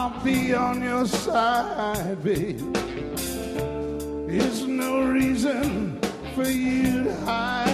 I'll be on your side, babe. There's no reason for you to hide.